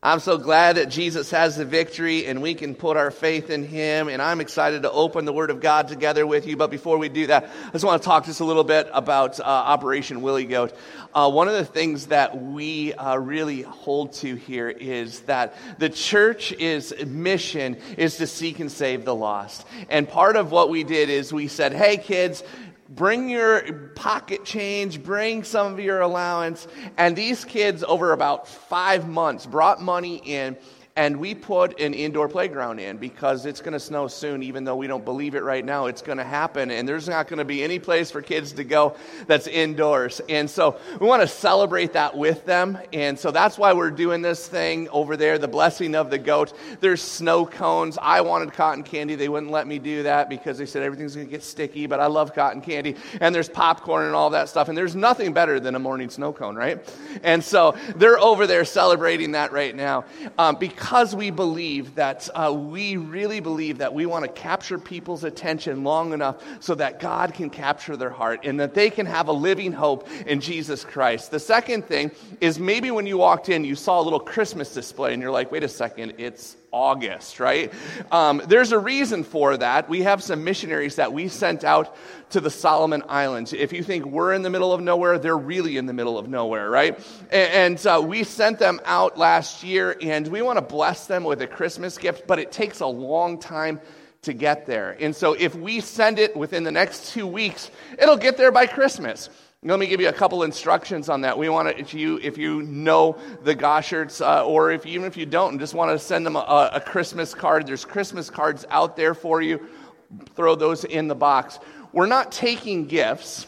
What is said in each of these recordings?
I'm so glad that Jesus has the victory and we can put our faith in Him. And I'm excited to open the Word of God together with you. But before we do that, I just want to talk just a little bit about Operation Willie Goat. One of the things that we really hold to here is that the church's mission is to seek and save the lost. And part of what we did is we said, hey kids, bring your pocket change, bring some of your allowance. And these kids, over about 5 months, brought money in, and we put an indoor playground in because it's going to snow soon. Even though we don't believe it right now, it's going to happen. And there's not going to be any place for kids to go that's indoors. And so we want to celebrate that with them. And so that's why we're doing this thing over there, the blessing of the goat. There's snow cones. I wanted cotton candy. They wouldn't let me do that because they said everything's going to get sticky. But I love cotton candy. And there's popcorn and all that stuff. And there's nothing better than a morning snow cone, right? And so they're over there celebrating that right now because we believe that we really believe that we want to capture people's attention long enough so that God can capture their heart and that they can have a living hope in Jesus Christ. The second thing is maybe when you walked in, you saw a little Christmas display and you're like, wait a second, it's August, right? There's a reason for that. We have some missionaries that we sent out to the Solomon Islands. If you think we're in the middle of nowhere, they're really in the middle of nowhere, right? And we sent them out last year, and we want to bless them with a Christmas gift, but it takes a long time to get there. And so if we send it within the next 2 weeks, it'll get there by Christmas. Let me give you a couple instructions on that. We want to, if you know the Goshards, or even if you don't, and just want to send them a Christmas card, there's Christmas cards out there for you. Throw those in the box. We're not taking gifts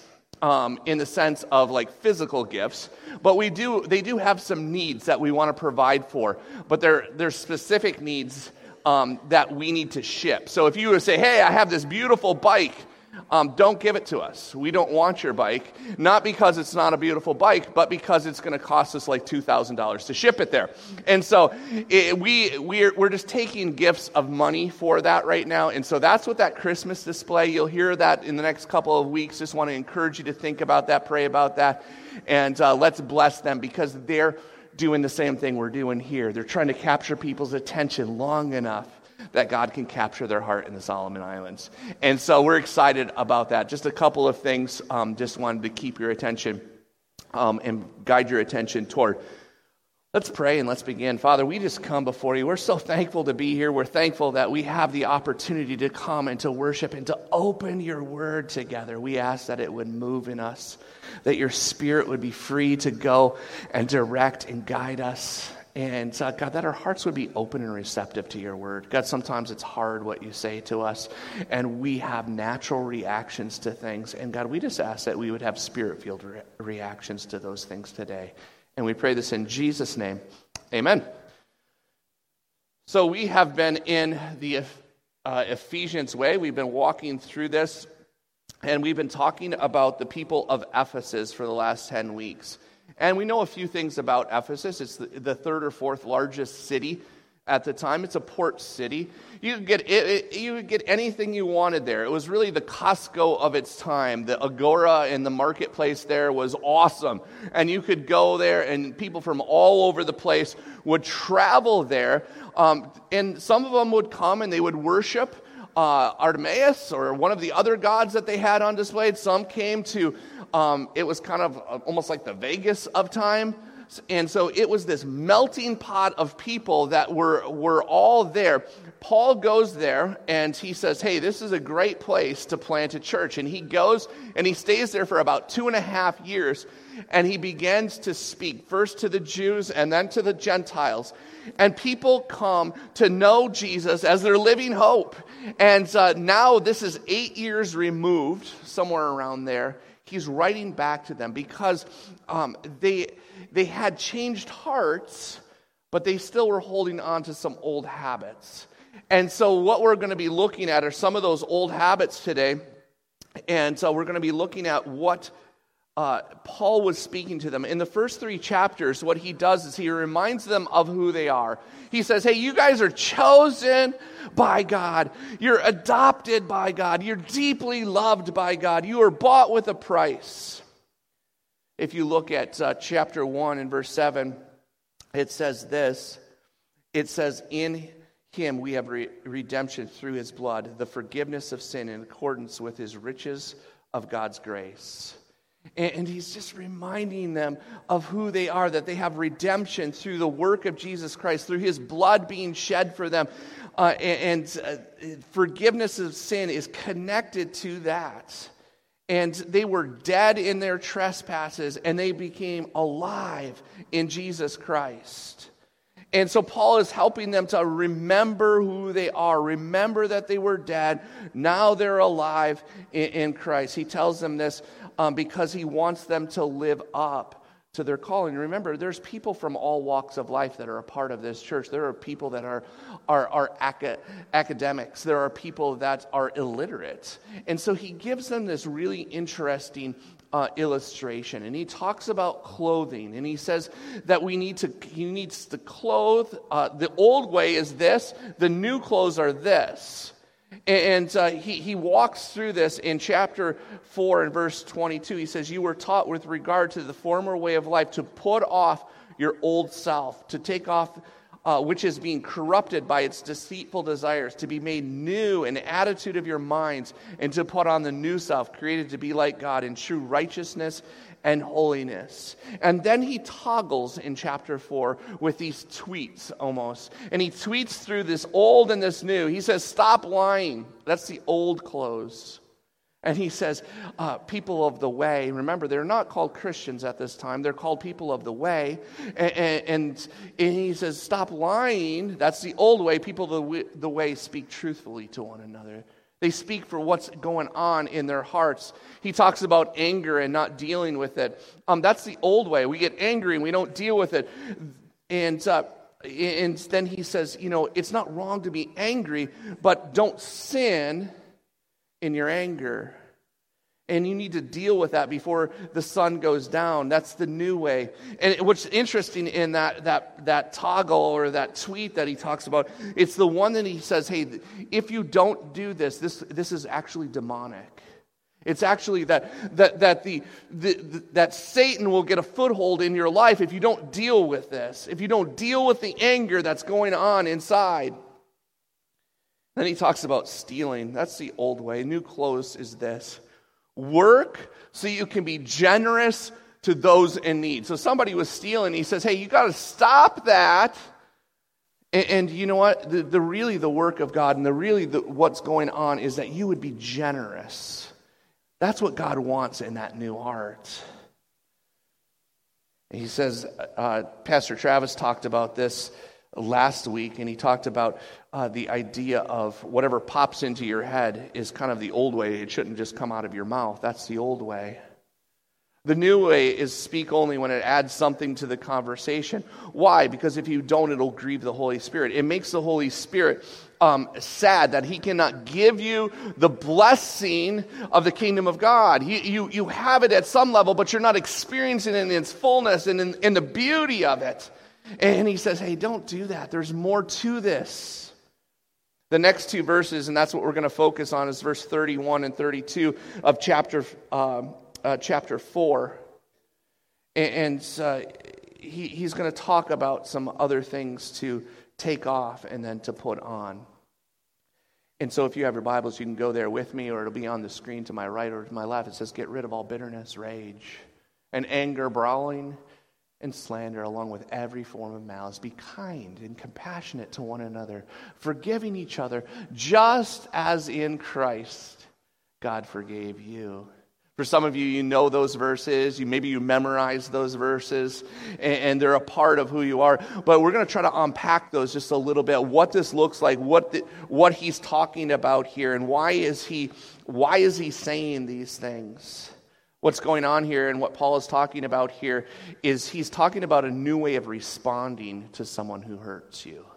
in the sense of like physical gifts, but they do have some needs that we want to provide for. But they're specific needs that we need to ship. So if you were to say, hey, I have this beautiful bike, don't give it to us. We don't want your bike, not because it's not a beautiful bike, but because it's going to cost us like $2,000 to ship it there. And so we're just taking gifts of money for that right now. And so that's what that Christmas display, you'll hear that in the next couple of weeks. Just want to encourage you to think about that, pray about that, and let's bless them because they're doing the same thing we're doing here. They're trying to capture people's attention long enough that God can capture their heart in the Solomon Islands. And so we're excited about that. Just a couple of things, just wanted to keep your attention and guide your attention toward. Let's pray and let's begin. Father, we just come before you. We're so thankful to be here. We're thankful that we have the opportunity to come and to worship and to open your word together. We ask that it would move in us, that your spirit would be free to go and direct and guide us. And God, that our hearts would be open and receptive to your word. God, sometimes it's hard what you say to us, and we have natural reactions to things. And God, we just ask that we would have spirit-filled reactions to those things today. And we pray this in Jesus' name. Amen. So we have been in the Ephesians way. We've been walking through this, and we've been talking about the people of Ephesus for the last 10 weeks. And we know a few things about Ephesus. It's the third or fourth largest city at the time. It's a port city. You could get anything you wanted there. It was really the Costco of its time. The Agora and the marketplace there was awesome. And you could go there, and people from all over the place would travel there. And some of them would come and they would worship Artemis or one of the other gods that they had on display. Some came to it was kind of almost like the Vegas of time. And so it was this melting pot of people that were all there. Paul goes there and he says, hey, this is a great place to plant a church. And he goes and he stays there for about 2.5 years. And he begins to speak first to the Jews and then to the Gentiles. And people come to know Jesus as their living hope. And now this is 8 years removed, somewhere around there. He's writing back to them because they had changed hearts, but they still were holding on to some old habits. And so what we're going to be looking at are some of those old habits today. And so we're going to be looking at what Paul was speaking to them. In the first 3 chapters, what he does is he reminds them of who they are. He says, hey, you guys are chosen by God. You're adopted by God. You're deeply loved by God. You are bought with a price. If you look at chapter 1 and verse 7, it says this, it says, in him we have redemption through his blood, the forgiveness of sin in accordance with his riches of God's grace. And he's just reminding them of who they are, that they have redemption through the work of Jesus Christ, through his blood being shed for them. Forgiveness of sin is connected to that. And they were dead in their trespasses, and they became alive in Jesus Christ. And so Paul is helping them to remember who they are. Remember that they were dead. Now they're alive in Christ. He tells them this because he wants them to live up to their calling. Remember, there's people from all walks of life that are a part of this church. There are people that are academics. There are people that are illiterate. And so he gives them this really interesting illustration. And he talks about clothing. And he says that he needs to clothe. The old way is this. The new clothes are this. And he walks through this in chapter 4 and verse 22. He says, you were taught with regard to the former way of life to put off your old self, to take off which is being corrupted by its deceitful desires, to be made new in the attitude of your minds, and to put on the new self, created to be like God in true righteousness and holiness. And then he toggles in chapter 4 with these tweets almost. And he tweets through this old and this new. He says, stop lying. That's the old clothes. And he says, people of the way. Remember, they're not called Christians at this time. They're called people of the way. And he says, stop lying. That's the old way. People of the way speak truthfully to one another. They speak for what's going on in their hearts. He talks about anger and not dealing with it. That's the old way. We get angry and we don't deal with it. And then he says, it's not wrong to be angry, but don't sin in your anger. And you need to deal with that before the sun goes down. That's the new way. And what's interesting in that toggle or that tweet that he talks about, it's the one that he says, hey, if you don't do this is actually demonic. It's actually that Satan will get a foothold in your life if you don't deal with this, if you don't deal with the anger that's going on inside. Then he talks about stealing. That's the old way. New clothes is this. Work so you can be generous to those in need. So somebody was stealing. He says, hey, you got to stop that. And you know what? The work of God and what's going on is that you would be generous. That's what God wants in that new heart. He says, Pastor Travis talked about this last week, and he talked about the idea of whatever pops into your head is kind of the old way. It shouldn't just come out of your mouth. That's the old way. The new way is speak only when it adds something to the conversation. Why? Because if you don't, it'll grieve the Holy Spirit. It makes the Holy Spirit sad that he cannot give you the blessing of the kingdom of God. You have it at some level, but you're not experiencing it in its fullness and in the beauty of it. And he says, hey, don't do that. There's more to this. The next two verses, and that's what we're going to focus on, is verse 31 and 32 of chapter 4. And he's going to talk about some other things to take off and then to put on. And so if you have your Bibles, you can go there with me, or it'll be on the screen to my right or to my left. It says, get rid of all bitterness, rage, and anger, brawling, and slander, along with every form of malice. Be kind and compassionate to one another, forgiving each other, just as in Christ God forgave you. For some of you, you know those verses. Maybe you memorize those verses, and they're a part of who you are. But we're going to try to unpack those just a little bit. What this looks like, what he's talking about here, and why is he saying these things? What's going on here and what Paul is talking about here is he's talking about a new way of responding to someone who hurts you.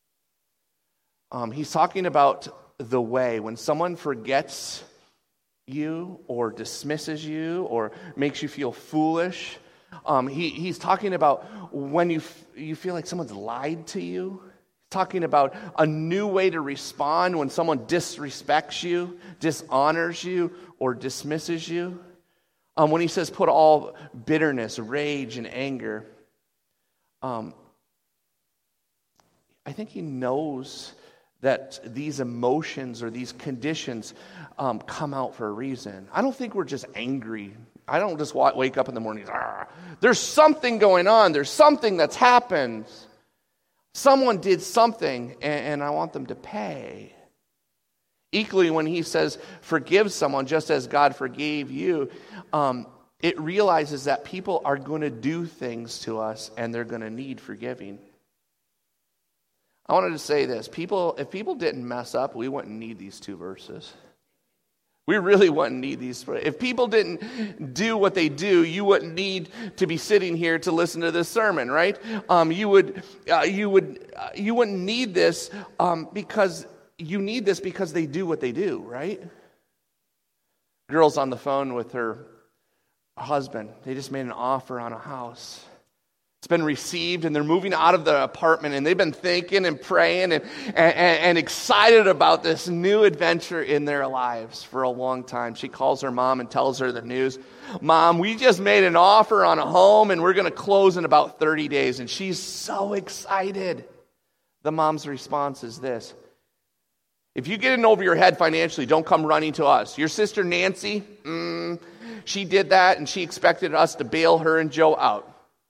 He's talking about the way when someone forgets you or dismisses you or makes you feel foolish. He's talking about when you feel like someone's lied to you. He's talking about a new way to respond when someone disrespects you, dishonors you, or dismisses you. When he says put all bitterness, rage, and anger, I I think he knows that these emotions or these conditions come out for a reason. I don't think we're just angry. I don't just wake up in the morning, "Argh." There's something going on. There's something that's happened. Someone did something, and I want them to pay. Equally, when he says, forgive someone just as God forgave you, it realizes that people are going to do things to us, and they're going to need forgiving. I wanted to say this. If people didn't mess up, we wouldn't need these two verses. We really wouldn't need these. If people didn't do what they do, you wouldn't need to be sitting here to listen to this sermon, right? You wouldn't need this because you need this because they do what they do, right? Girl's on the phone with her husband. They just made an offer on a house. It's been received, and they're moving out of the apartment, and they've been thinking and praying and excited about this new adventure in their lives for a long time. She calls her mom and tells her the news. Mom, we just made an offer on a home, and we're going to close in about 30 days. And she's so excited. The mom's response is this: if you get in over your head financially, don't come running to us. Your sister Nancy, she did that, and she expected us to bail her and Joe out.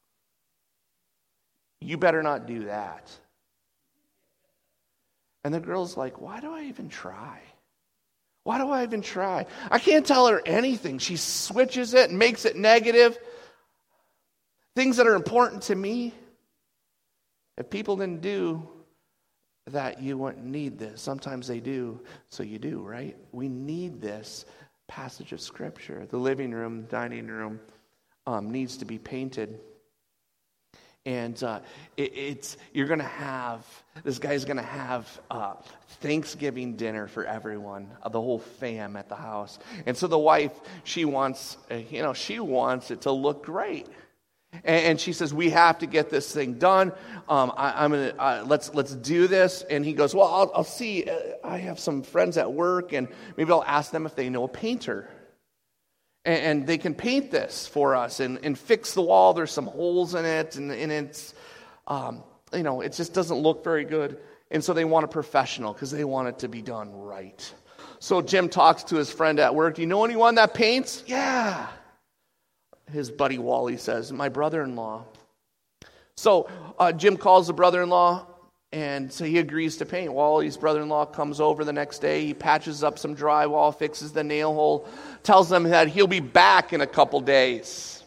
You better not do that. And the girl's like, why do I even try? Why do I even try? I can't tell her anything. She switches it and makes it negative. Things that are important to me. If people didn't do that, you wouldn't need this. Sometimes they do, so you do, right? We need this passage of Scripture. The living room, dining room needs to be painted. And you're going to have, this guy's going to have Thanksgiving dinner for everyone, the whole fam at the house. And so the wife, she wants it to look great. And she says, we have to get this thing done. Let's do this. And he goes, well, I'll see. I have some friends at work, and maybe I'll ask them if they know a painter. And they can paint this for us and fix the wall. There's some holes in it, and it's, it just doesn't look very good. And so they want a professional because they want it to be done right. So Jim talks to his friend at work. Do you know anyone that paints? Yeah. His buddy Wally says, my brother-in-law. So Jim calls the brother-in-law, and so he agrees to paint. Wally's brother-in-law comes over the next day. He patches up some drywall, fixes the nail hole, tells them that he'll be back in a couple days.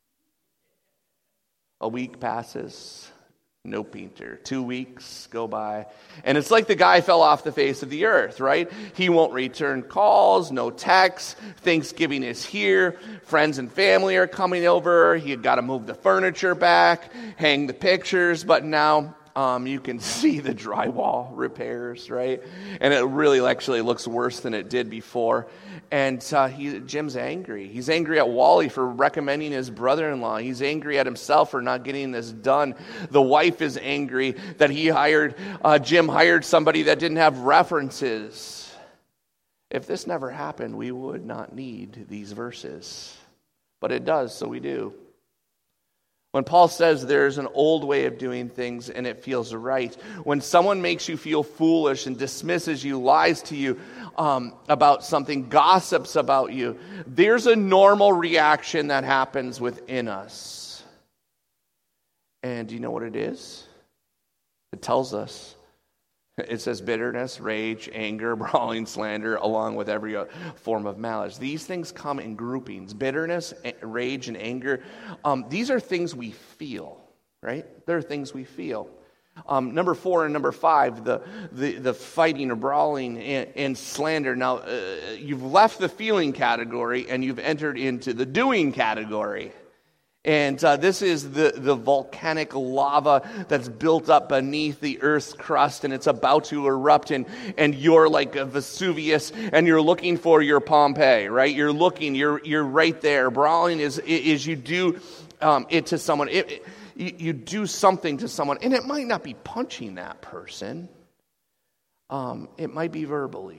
A week passes. No painter. 2 weeks go by. And it's like the guy fell off the face of the earth, right? He won't return calls, no texts. Thanksgiving is here. Friends and family are coming over. He had got to move the furniture back, hang the pictures, but now you can see the drywall repairs, right? And it really actually looks worse than it did before. And Jim's angry. He's angry at Wally for recommending his brother-in-law. He's angry at himself for not getting this done. The wife is angry that Jim hired somebody that didn't have references. If this never happened, we would not need these verses. But it does, so we do. When Paul says there's an old way of doing things and it feels right, when someone makes you feel foolish and dismisses you, lies to you about something, gossips about you, there's a normal reaction that happens within us. And do you know what it is? It tells us. It says bitterness, rage, anger, brawling, slander, along with every form of malice. These things come in groupings. Bitterness, rage, and anger. These are things we feel, right? They're things we feel. Number 4 and number 5, the fighting or brawling and slander. Now, you've left the feeling category and you've entered into the doing category. And this is the volcanic lava that's built up beneath the Earth's crust, and it's about to erupt, and you're like a Vesuvius, and you're looking for your Pompeii, right? You're right there. Brawling is you do it to someone. You do something to someone, and it might not be punching that person. It might be verbally.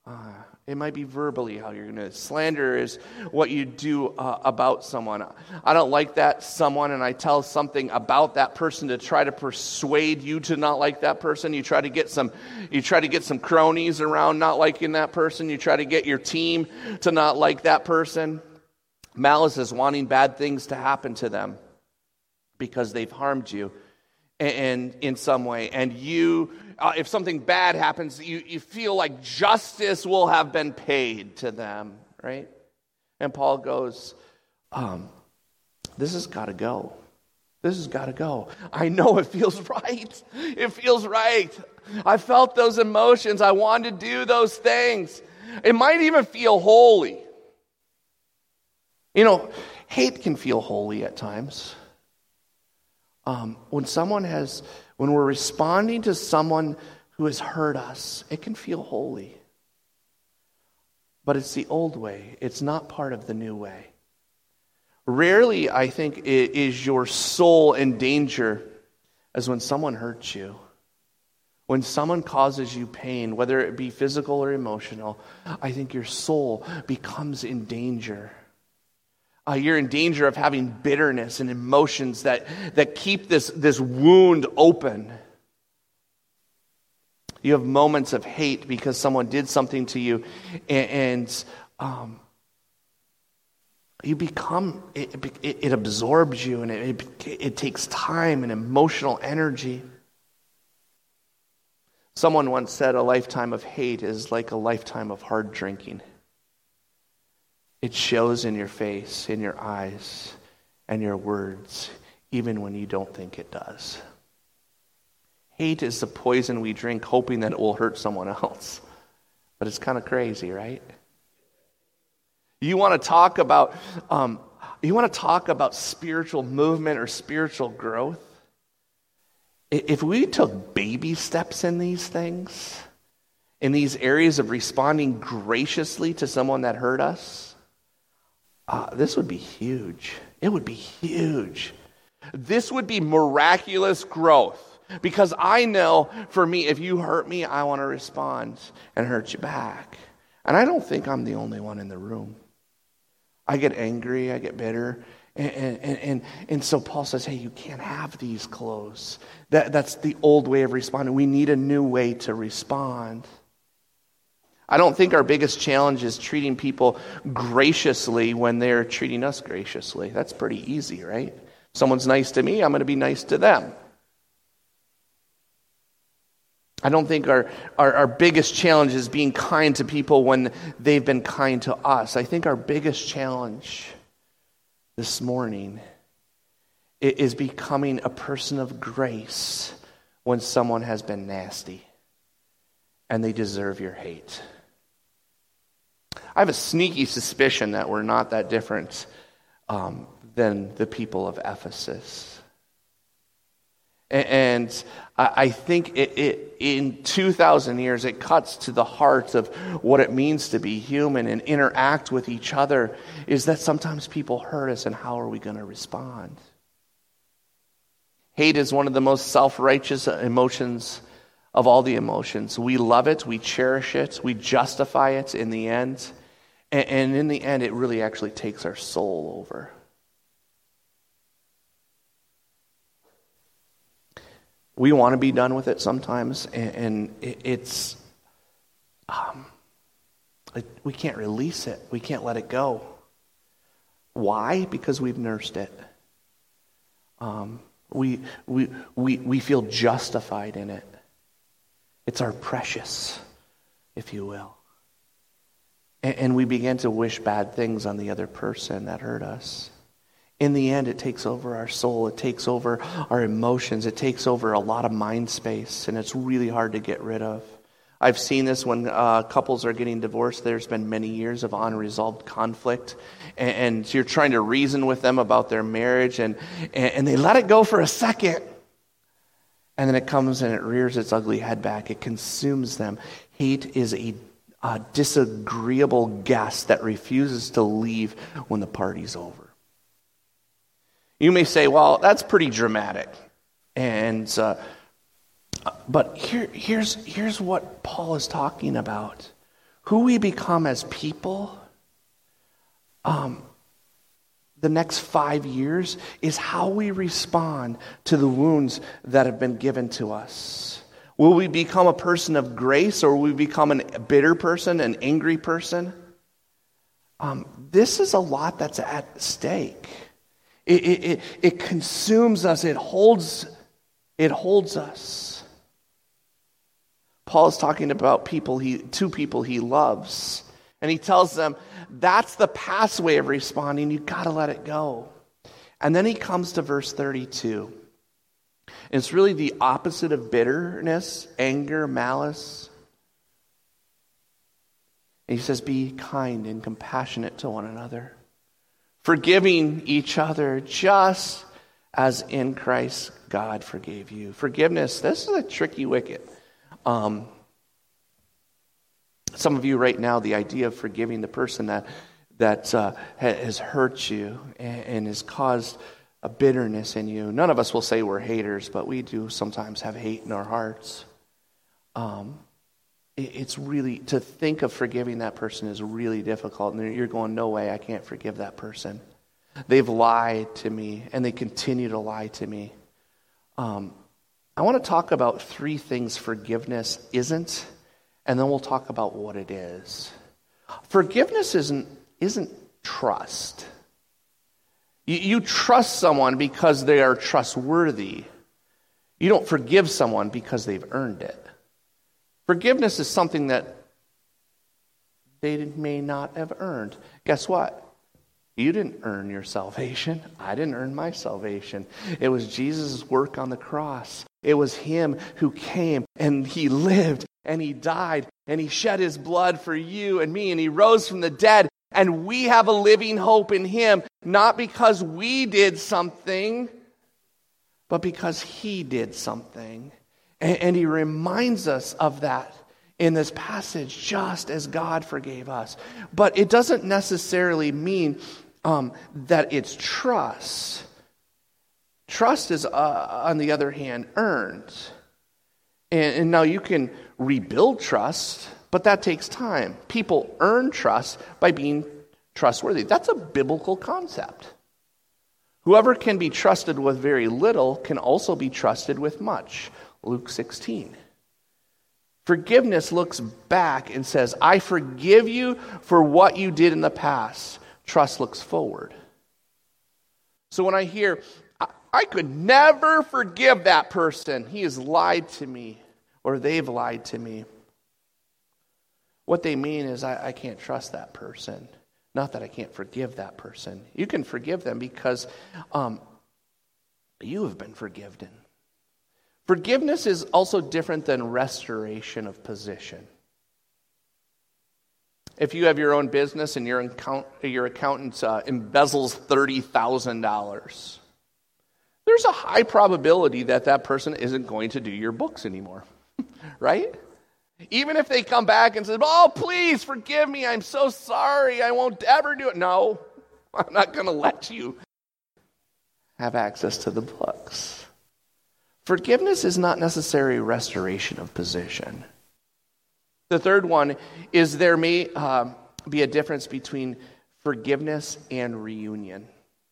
It might be verbally how you're going to. Slander is what you do about someone. I don't like that someone, and I tell something about that person to try to persuade you to not like that person. You try to get some cronies around not liking that person. You try to get your team to not like that person. Malice is wanting bad things to happen to them because they've harmed you and in some way, and you. If something bad happens, you feel like justice will have been paid to them, right? And Paul goes, this has got to go. This has got to go. I know it feels right. It feels right. I felt those emotions. I wanted to do those things. It might even feel holy. Hate can feel holy at times. When we're responding to someone who has hurt us, it can feel holy. But it's the old way. It's not part of the new way. Rarely, I think, is your soul in danger as when someone hurts you. When someone causes you pain, whether it be physical or emotional, I think your soul becomes in danger. You're in danger of having bitterness and emotions that keep this wound open. You have moments of hate because someone did something to you, and you become, it absorbs you, and it takes time and emotional energy. Someone once said a lifetime of hate is like a lifetime of hard drinking. It shows in your face, in your eyes, and your words, even when you don't think it does. Hate is the poison we drink, hoping that it will hurt someone else. But it's kind of crazy, right? You want to talk about spiritual movement or spiritual growth? If we took baby steps in these things, in these areas of responding graciously to someone that hurt us, this would be huge. It would be huge. This would be miraculous growth. Because I know, for me, if you hurt me, I want to respond and hurt you back. And I don't think I'm the only one in the room. I get angry, I get bitter. And so Paul says, hey, you can't have these clothes. That's the old way of responding. We need a new way to respond. I don't think our biggest challenge is treating people graciously when they're treating us graciously. That's pretty easy, right? If someone's nice to me, I'm going to be nice to them. I don't think our biggest challenge is being kind to people when they've been kind to us. I think our biggest challenge this morning is becoming a person of grace when someone has been nasty and they deserve your hate. I have a sneaky suspicion that we're not that different than the people of Ephesus. And I think in 2,000 years, it cuts to the heart of what it means to be human and interact with each other, is that sometimes people hurt us, and how are we going to respond? Hate is one of the most self-righteous emotions of all the emotions. We love it, we cherish it, we justify it in the end. And in the end, it really actually takes our soul over. We want to be done with it sometimes, and we can't release it. We can't let it go. Why? Because we've nursed it. We feel justified in it. It's our precious, if you will. And we begin to wish bad things on the other person that hurt us. In the end, it takes over our soul. It takes over our emotions. It takes over a lot of mind space, and it's really hard to get rid of. I've seen this when couples are getting divorced. There's been many years of unresolved conflict, and you're trying to reason with them about their marriage, and they let it go for a second, and then it comes and it rears its ugly head back. It consumes them. Hate is a disagreeable guest that refuses to leave when the party's over. You may say, well, that's pretty dramatic. But here's what Paul is talking about. who we become as people, the next 5 years is how we respond to the wounds that have been given to us. Will we become a person of grace, or will we become a bitter person, an angry person? This is a lot that's at stake. It consumes us. It holds us. Paul is talking about two people he loves. And he tells them, that's the past way of responding. You've got to let it go. And then he comes to verse 32. And it's really the opposite of bitterness, anger, malice. And he says, be kind and compassionate to one another, forgiving each other just as in Christ God forgave you. Forgiveness, this is a tricky wicket. Some of you right now, the idea of forgiving the person that has hurt you and has caused a bitterness in you. None of us will say we're haters, but we do sometimes have hate in our hearts. It's really, to think of forgiving that person is really difficult. And you're going, no way, I can't forgive that person. They've lied to me, and they continue to lie to me. I want to talk about 3 things forgiveness isn't, and then we'll talk about what it is. Forgiveness isn't trust. You trust someone because they are trustworthy. You don't forgive someone because they've earned it. Forgiveness is something that they may not have earned. Guess what? You didn't earn your salvation. I didn't earn my salvation. It was Jesus' work on the cross. It was him who came and he lived and he died and he shed his blood for you and me and he rose from the dead. And we have a living hope in him, not because we did something, but because he did something. And he reminds us of that in this passage, just as God forgave us. But it doesn't necessarily mean that it's trust. Trust is, on the other hand, earned. And now you can rebuild trust, but that takes time. People earn trust by being trustworthy. That's a biblical concept. Whoever can be trusted with very little can also be trusted with much. Luke 16. Forgiveness looks back and says, I forgive you for what you did in the past. Trust looks forward. So when I hear, I could never forgive that person, he has lied to me, or they've lied to me, what they mean is I can't trust that person. Not that I can't forgive that person. You can forgive them because you have been forgiven. Forgiveness is also different than restoration of position. If you have your own business and your accountant embezzles $30,000, there's a high probability that person isn't going to do your books anymore, right? Even if they come back and say, oh, please forgive me, I'm so sorry, I won't ever do it. No, I'm not going to let you have access to the books. Forgiveness is not necessarily restoration of position. The third one is there may be a difference between forgiveness and reunion.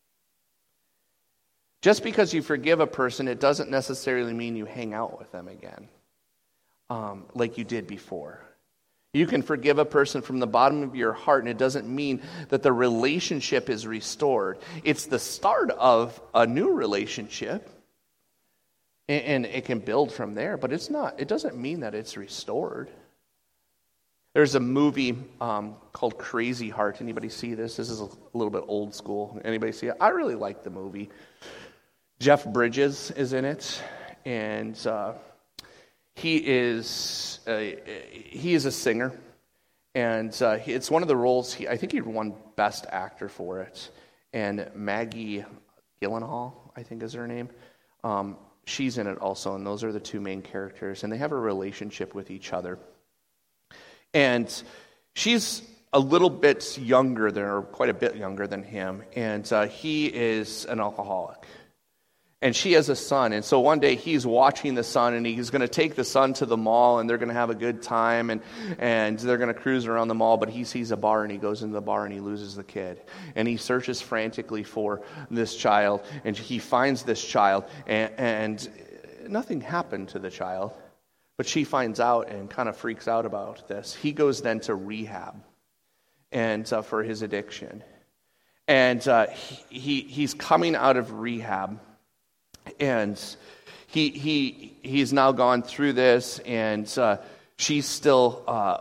Just because you forgive a person, it doesn't necessarily mean you hang out with them again, like you did before. You can forgive a person from the bottom of your heart, and it doesn't mean that the relationship is restored. It's the start of a new relationship, and it can build from there, but it's not. It doesn't mean that it's restored. There's a movie called Crazy Heart. Anybody see this? This is a little bit old school. Anybody see it? I really like the movie. Jeff Bridges is in it, and he is a singer, and it's one of the roles. I think he won Best Actor for it. And Maggie Gyllenhaal, I think is her name. She's in it also, and those are the two main characters, and they have a relationship with each other. And she's a little bit younger than, or quite a bit younger than him, and he is an alcoholic. And she has a son. And so one day he's watching the son, and he's going to take the son to the mall, and they're going to have a good time, and they're going to cruise around the mall. But he sees a bar, and he goes into the bar, and he loses the kid. And he searches frantically for this child, and he finds this child, and nothing happened to the child. But she finds out and kind of freaks out about this. He goes then to rehab and for his addiction. And he's coming out of rehab. And he's now gone through this, and she's still I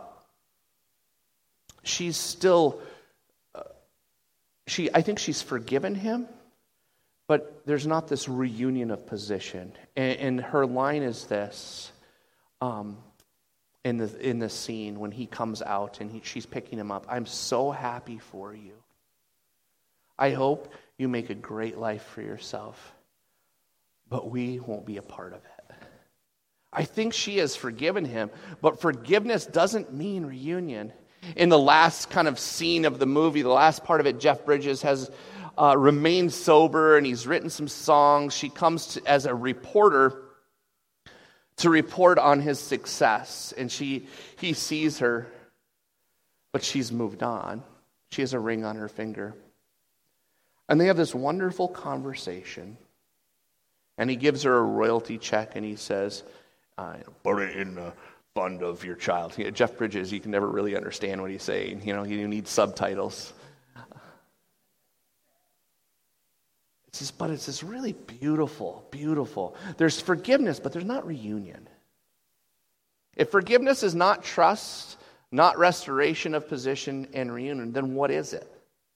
think she's forgiven him, but there's not this reunion of position. And her line is this, in the scene when he comes out and she's picking him up: "I'm so happy for you. I hope you make a great life for yourself, but we won't be a part of it." I think she has forgiven him, but forgiveness doesn't mean reunion. In the last kind of scene of the movie, the last part of it, Jeff Bridges has remained sober, and he's written some songs. She comes as a reporter to report on his success, and he sees her, but she's moved on. She has a ring on her finger. And they have this wonderful conversation. And he gives her a royalty check, and he says, "Put it in the fund of your child." Jeff Bridges, you can never really understand what he's saying. You need subtitles. But it's this really beautiful. There's forgiveness, but there's not reunion. If forgiveness is not trust, not restoration of position and reunion, then what is it?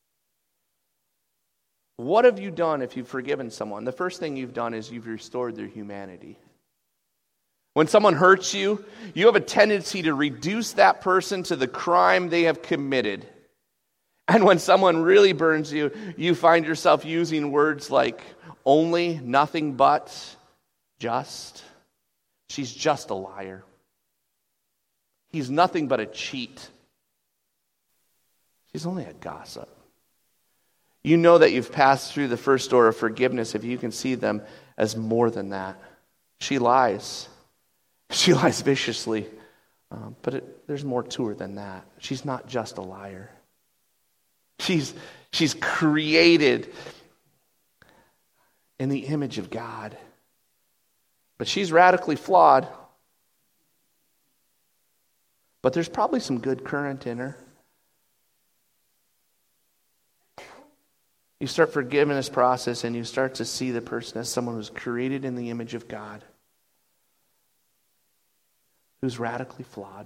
What have you done if you've forgiven someone? The first thing you've done is you've restored their humanity. When someone hurts you, you have a tendency to reduce that person to the crime they have committed. And when someone really burns you, you find yourself using words like only, nothing but, just. She's just a liar. He's nothing but a cheat. She's only a gossip. You know that you've passed through the first door of forgiveness if you can see them as more than that. She lies. She lies viciously. But there's more to her than that. She's not just a liar. She's created in the image of God. But she's radically flawed. But there's probably some good current in her. You start forgiving this process, and you start to see the person as someone who's created in the image of God, who's radically flawed.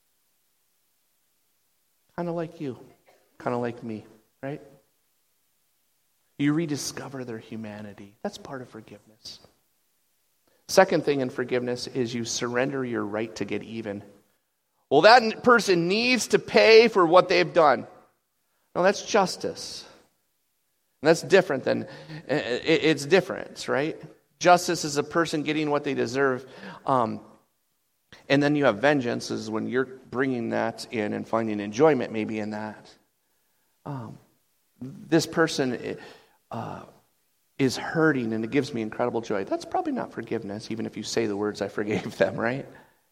Kind of like you, kind of like me, right? You rediscover their humanity. That's part of forgiveness. Second thing in forgiveness is you surrender your right to get even. Well, that person needs to pay for what they've done. No, that's justice. And that's different than, it's different, right? Justice is a person getting what they deserve. And then you have vengeance is when you're bringing that in and finding enjoyment maybe in that. This person is hurting and it gives me incredible joy. That's probably not forgiveness, even if you say the words, "I forgave them," right?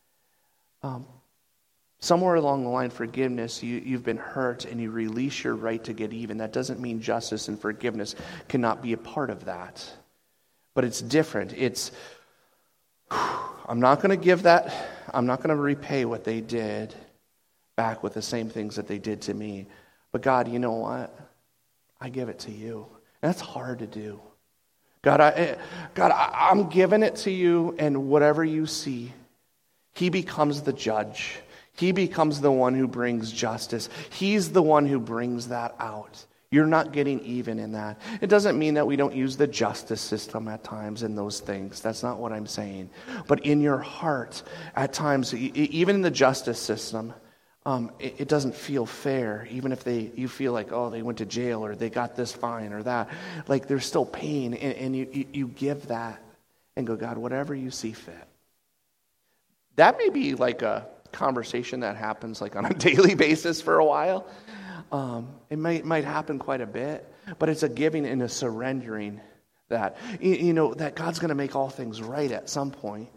Somewhere along the line, forgiveness, you've been hurt and you release your right to get even. That doesn't mean justice and forgiveness cannot be a part of that. But it's different. It's, I'm not going to give that, I'm not going to repay what they did back with the same things that they did to me. But God, you know what? I give it to you. And that's hard to do. God, I'm giving it to you, and whatever you see, He becomes the judge. He becomes the one who brings justice. He's the one who brings that out. You're not getting even in that. It doesn't mean that we don't use the justice system at times in those things. That's not what I'm saying. But in your heart, at times, even in the justice system, it doesn't feel fair. Even if you feel like, oh, they went to jail or they got this fine or that. Like there's still pain, and you give that and go, God, whatever you see fit. That may be like a conversation that happens like on a daily basis for a while. It might happen quite a bit, but it's a giving and a surrendering that. That God's going to make all things right at some point.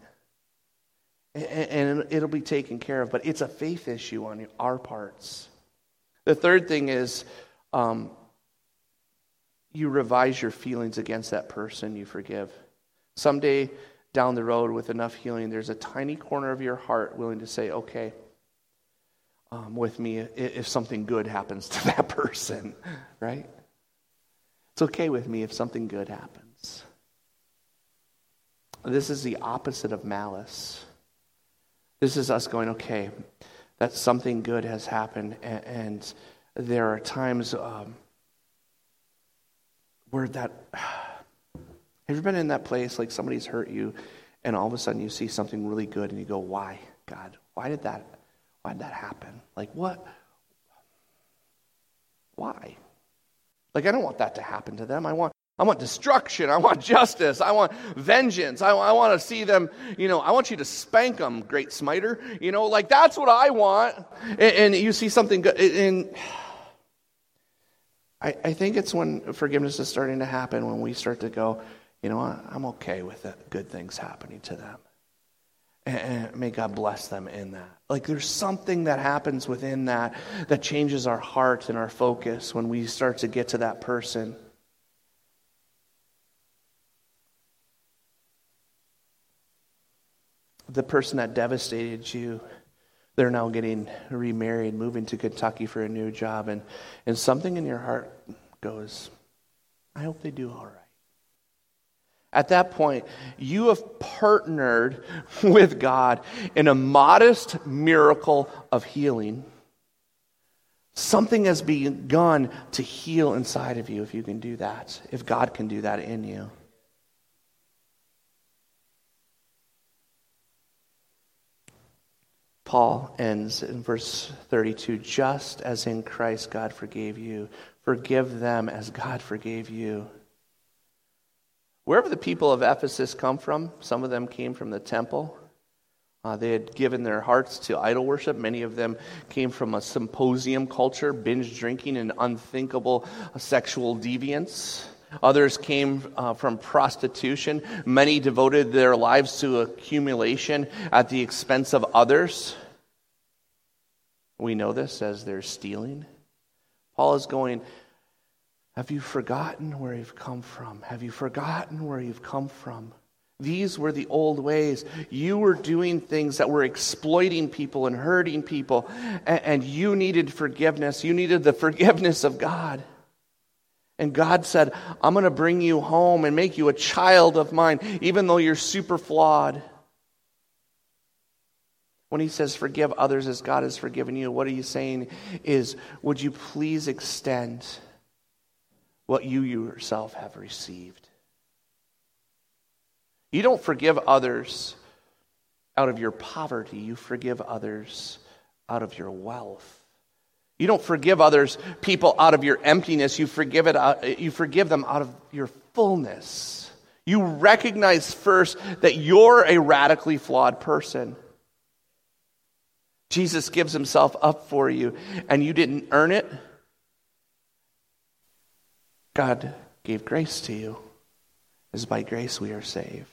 And it'll be taken care of. But it's a faith issue on our parts. The third thing is you revise your feelings against that person you forgive. Someday down the road with enough healing, there's a tiny corner of your heart willing to say, okay, with me if something good happens to that person, right? It's okay with me if something good happens. This is the opposite of malice. This is us going, okay, that something good has happened, and there are times where that... Have you been in that place, like somebody's hurt you, and all of a sudden you see something really good, and you go, why, God? Why did that happen? Like, what? Why? Like, I don't want that to happen to them. I want destruction. I want justice. I want vengeance. I want to see them, I want you to spank them, great smiter. Like, that's what I want. And you see something good. And I think it's when forgiveness is starting to happen, when we start to go, I'm okay with it, good things happening to them. And may God bless them in that. Like, there's something that happens within that changes our heart and our focus when we start to get to that person. The person that devastated you, they're now getting remarried, moving to Kentucky for a new job, and something in your heart goes, I hope they do all right. At that point, you have partnered with God in a modest miracle of healing. Something has begun to heal inside of you if you can do that, if God can do that in you. Paul ends in verse 32, just as in Christ God forgave you, forgive them as God forgave you. Wherever the people of Ephesus come from, some of them came from the temple. They had given their hearts to idol worship. Many of them came from a symposium culture, binge drinking and unthinkable sexual deviance. Others came from prostitution. Many devoted their lives to accumulation at the expense of others. We know this as they're stealing. Paul is going, have you forgotten where you've come from? Have you forgotten where you've come from? These were the old ways. You were doing things that were exploiting people and hurting people, and you needed forgiveness. You needed the forgiveness of God. And God said, I'm going to bring you home and make you a child of mine, even though you're super flawed. When he says, forgive others as God has forgiven you, what are you saying is, would you please extend what you yourself have received? You don't forgive others out of your poverty. You forgive others out of your wealth. You don't forgive people out of your emptiness. You forgive them out of your fullness. You recognize first that you're a radically flawed person. Jesus gives himself up for you, and you didn't earn it. God gave grace to you. As by grace we are saved.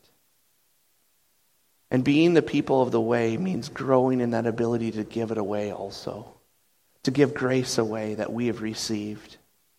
And being the people of the way means growing in that ability to give it away also. To give grace away that we have received.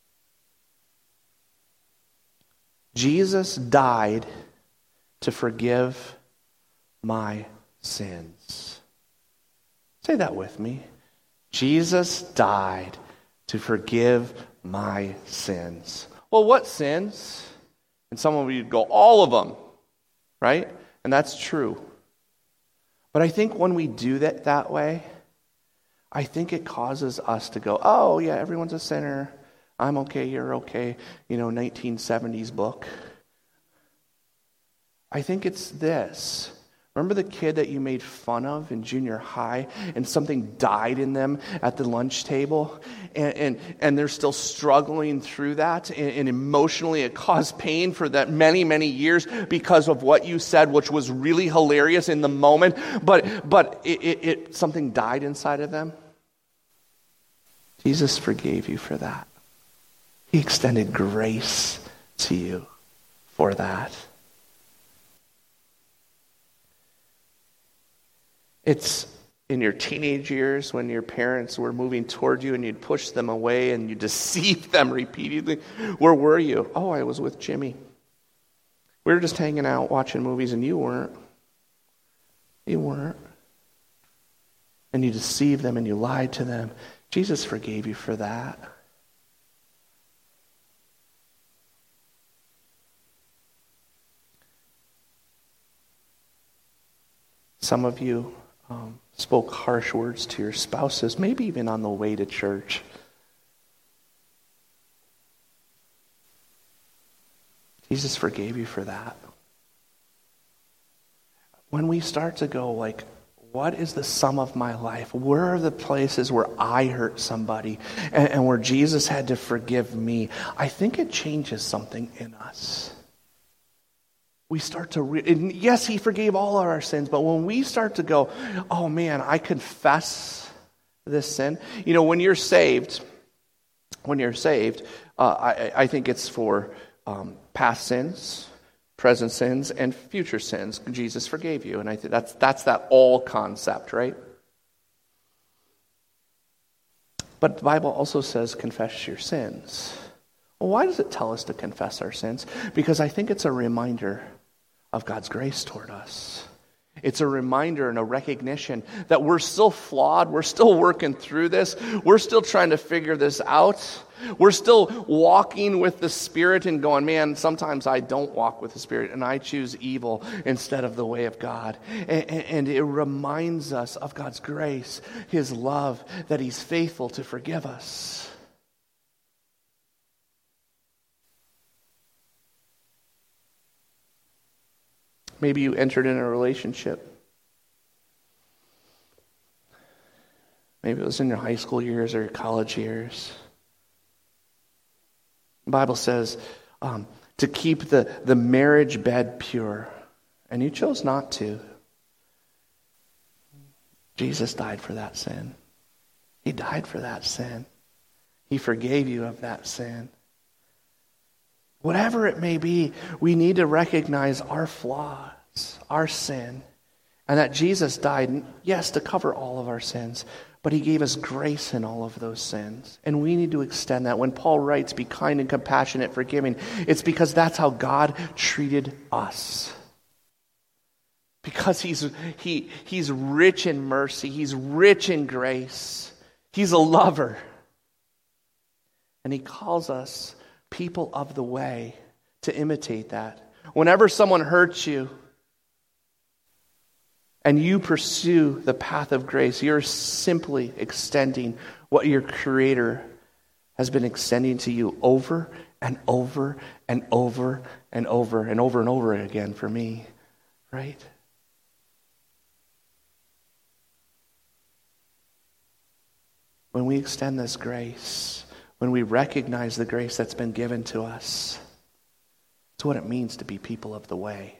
Jesus died to forgive my sins. Say that with me. Jesus died to forgive my sins. Well, what sins? And some of you go, all of them, right? And that's true. But I think when we do that way, I think it causes us to go, oh yeah, everyone's a sinner. I'm okay, you're okay. 1970s book. I think it's this. Remember the kid that you made fun of in junior high and something died in them at the lunch table and they're still struggling through that and emotionally it caused pain for that many, many years because of what you said, which was really hilarious in the moment, but it something died inside of them? Jesus forgave you for that. He extended grace to you for that. It's in your teenage years when your parents were moving toward you and you'd push them away and you deceived them repeatedly. Where were you? Oh, I was with Jimmy. We were just hanging out watching movies and you weren't. You weren't. And you deceived them and you lied to them. Jesus forgave you for that. Some of you spoke harsh words to your spouses, maybe even on the way to church. Jesus forgave you for that. When we start to go like, what is the sum of my life? Where are the places where I hurt somebody and where Jesus had to forgive me? I think it changes something in us. We start to, and yes, he forgave all of our sins, but when we start to go, oh man, I confess this sin. You know, when you're saved, I think it's for past sins, present sins, and future sins. Jesus forgave you, and I think that's that all concept, right? But the Bible also says confess your sins. Well, why does it tell us to confess our sins? Because I think it's a reminder of God's grace toward us. It's a reminder and a recognition that we're still flawed. We're still working through this. We're still trying to figure this out. We're still walking with the Spirit and going, man, sometimes I don't walk with the Spirit and I choose evil instead of the way of God. And it reminds us of God's grace, His love, that He's faithful to forgive us. Maybe you entered in a relationship. Maybe it was in your high school years or your college years. The Bible says to keep the marriage bed pure, and you chose not to. Jesus died for that sin. He died for that sin. He forgave you of that sin. Whatever it may be, we need to recognize our flaws, our sin, and that Jesus died, yes, to cover all of our sins, but He gave us grace in all of those sins. And we need to extend that. When Paul writes, be kind and compassionate, forgiving, it's because that's how God treated us. Because He's rich in mercy. He's rich in grace. He's a lover. And He calls us people of the way to imitate that. Whenever someone hurts you and you pursue the path of grace, you're simply extending what your Creator has been extending to you over and over and over and over and over and over again for me, right? When we extend this grace, when we recognize the grace that's been given to us, it's what it means to be people of the way.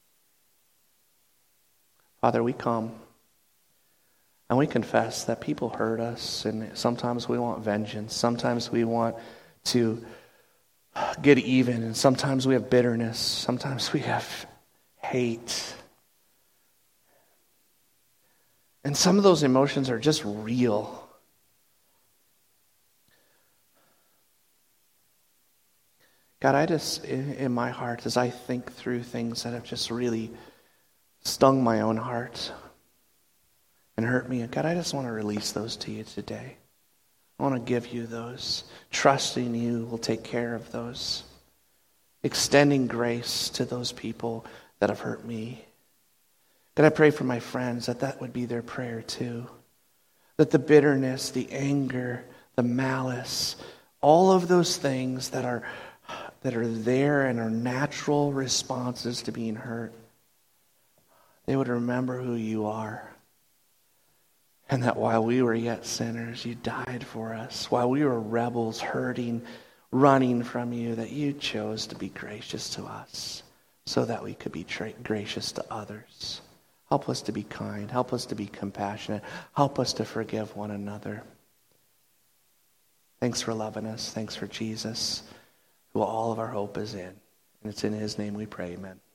Father, we come and we confess that people hurt us, and sometimes we want vengeance. Sometimes we want to get even, and sometimes we have bitterness. Sometimes we have hate. And some of those emotions are just real. God, I just, in my heart, as I think through things that have just really stung my own heart and hurt me, God, I just want to release those to you today. I want to give you those, trusting you will take care of those, extending grace to those people that have hurt me. God, I pray for my friends that would be their prayer too, that the bitterness, the anger, the malice, all of those things that are there and are natural responses to being hurt, they would remember who you are. And that while we were yet sinners, you died for us. While we were rebels, hurting, running from you, that you chose to be gracious to us so that we could be gracious to others. Help us to be kind. Help us to be compassionate. Help us to forgive one another. Thanks for loving us. Thanks for Jesus, who all of our hope is in. And it's in his name we pray, amen.